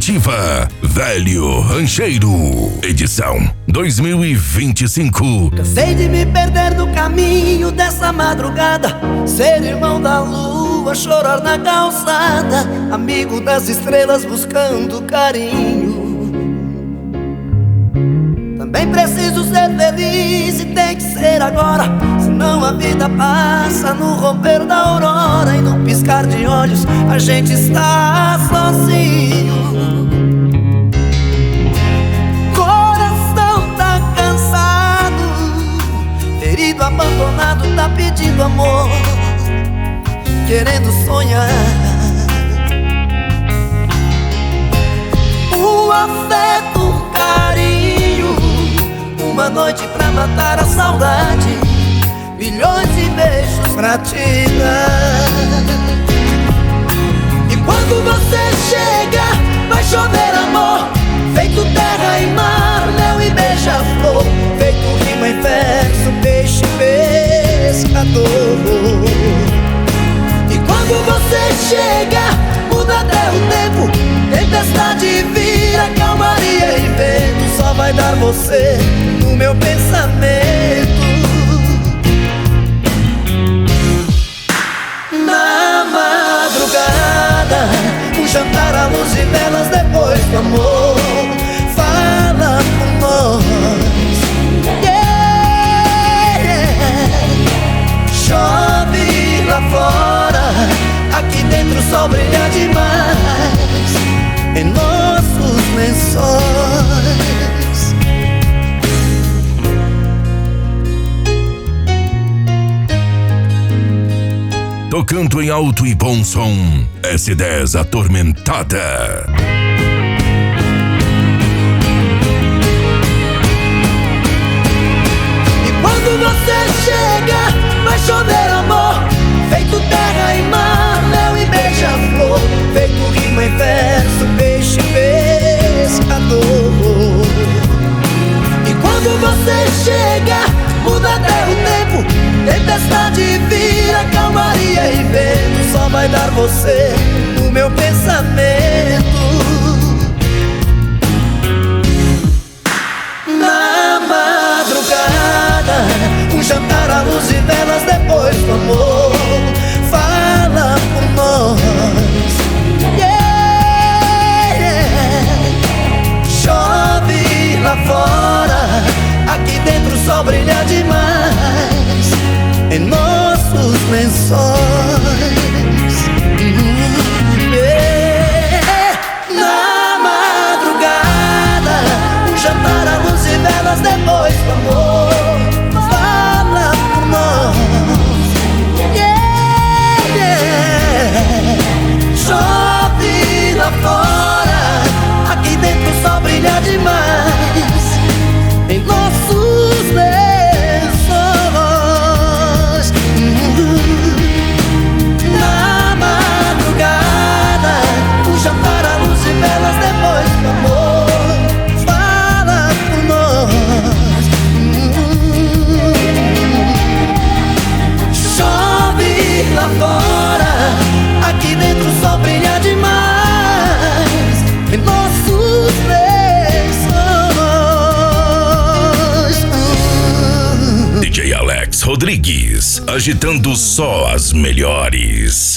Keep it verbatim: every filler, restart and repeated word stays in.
Ativa, Velho Rancheiro, edição dois mil e vinte e cinco. Cansei de me perder no caminho dessa madrugada, ser irmão da lua, chorar na calçada, amigo das estrelas buscando carinho. Também preciso ser feliz e tem que ser agora, senão a vida passa no romper da aurora e no piscar de olhos a gente está sozinho. Coração tá cansado, ferido, abandonado, tá pedindo amor, querendo sonhar. O afeto, um carinho, uma noite pra matar a saudade, milhões de beijos pra te dar. E quando você chega, vai chover amor, feito terra e mar, mel e beija-flor, feito rima e verso, peixe pescador. E quando você chega, muda até o tempo, tempestade vira calmaria e vento, só vai dar você no meu pensamento. Na madrugada, um jantar à luz de velas depois do amor, fala por nós, yeah. Chove lá fora, aqui dentro o sol brilha demais em nossos lençóis. Tocando em alto e bom som, S dez Atormentada. E quando você chega, vai chover amor, feito terra e mar, mel e beija-flor, feito rima e verso, peixe pescador. E quando você chega, muda até o tempo, tempestade vira calmaria e vento, só vai dar você no meu pensamento. Na madrugada, um jantar à luz de velas depois do amor, fala por nós, yeah. Chove lá fora, aqui dentro o sol brilha demais em nossos lençóis. Uhum, yeah. Na madrugada, um jantar à luz de velas depois do amor, fala por nós, yeah, yeah. Chove lá fora, aqui dentro o sol brilha demais em nossos lençóis. Na madrugada, um jantar à luz de velas depois do amor, fala por nós. Chove lá fora, aqui dentro o sol brilha demais em nossos lençóis. D J Alex Rodrigues, agitando só as melhores.